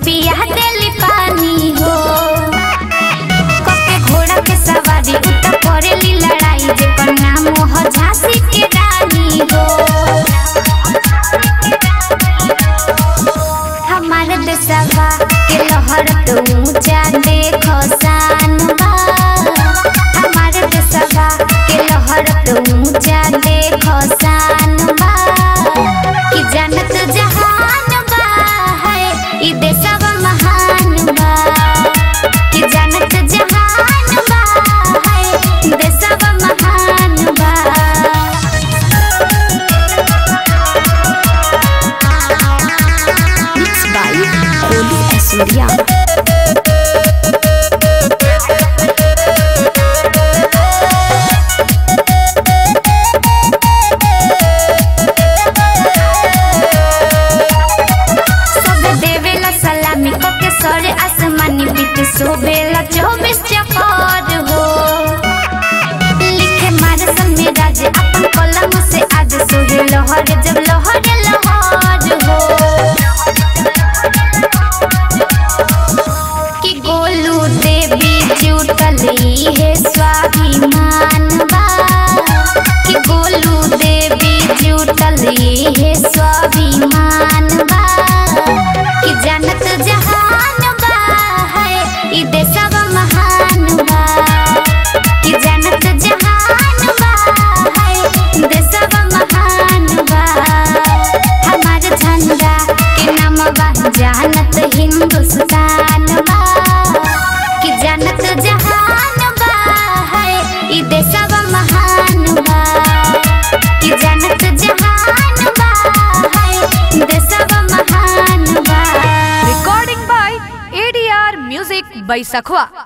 पिया देली पानी हो। कके घोड़ा के सवारी उत करेली लड़ाई जेकर नाम हो झांसी के रानी हो। हमारे देशवा के लहर तो ऊंचा देखो शान बा। हमारे देशवा के लहर तो ऊंचा देखो शान बा। कि जानत जहान बा है ई देशवा महान बा। कि जानत जहान बा है देशवा महान बा। Mixed by Kolu Asurya। सरे आसमानी बीत सोबेला 24 चक्कर हो। लिखे मारे समय राज अपन कलम से आज सोहे लहर जब लहर लहर हो। कि गोलू देवी जुटली है स्वाभिमान बा। कि गोलू देवी जुटली है स्वाभिमान बा। कि जानत जहान बा है ई देशवा महान बा। कि जानत जहान बा है देशवा महान बा। हमार झंडा के नाम बा जानत हिंदुस्तान बा। कि जानत जहान बा है ई देशवा महान बा। कि जानत जहान बा है देशवा महान बा। Recording by ADR Music by Sakhwa।